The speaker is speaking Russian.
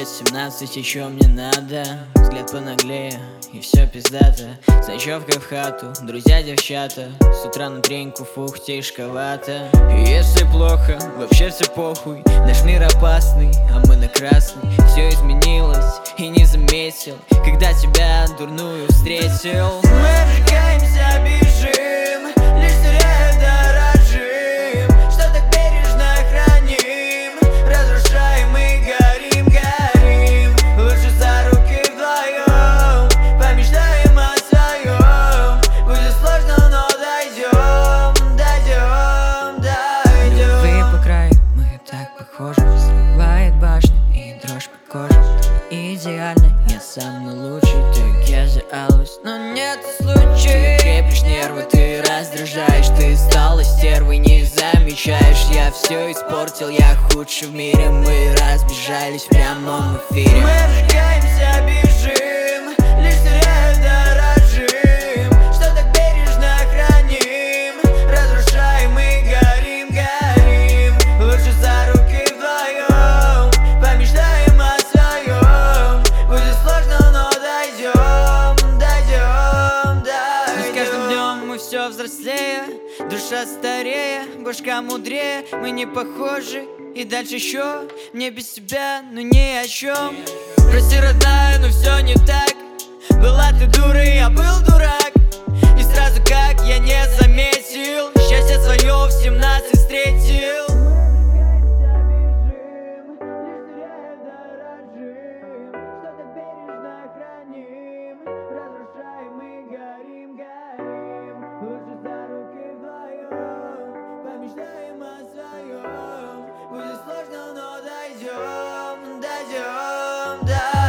лет 17, и чё мне надо? Взгляд понаглее, и все пиздато. С ночевкой в хату, друзья девчата. С утра на треньку, фух, тяжковато. И если плохо, вообще все похуй. Наш мир опасный, а мы на красный. Все изменилось, и не заметил, когда тебя дурную встретил. Мы обжигаемся, бежим, лишь теряя дорожим. Что так бережно храним, разрушаем и горим, горим. Лучше за руки вдвоем, помечтаем о своем. Будет сложно, но дойдем, дойдем, дойдем. Любви по краю, мы так похожи. Срывает башню и дрожь по коже. Идеальный, Я самый лучший, ты казалось, но нет случая. Ты крепишь нервы, ты раздражаешь. Ты стала стервой, не замечаешь. Я все испортил, я худший в мире. Мы разбежались в прямом эфире. Мы обжигаемся, бежим, лишь теряя дорожим. Что так бережно храним, разрушаем и горим, горим. Лучше за руки вдвоем, помечтаем о своем. Будет сложно, но дойдем, дойдем, дойдем. С каждым днем мы все взрослее, душа старее, башка мудрее. Мы не похожи, и дальше еще мне без тебя, ну ни о чем. Прости, родная, но все не так. Была ты дурой, я был дурак. И сразу как я не заметил, счастье свое в 17 встретил. Будет сложно, но дойдем, дойдем, дойдем.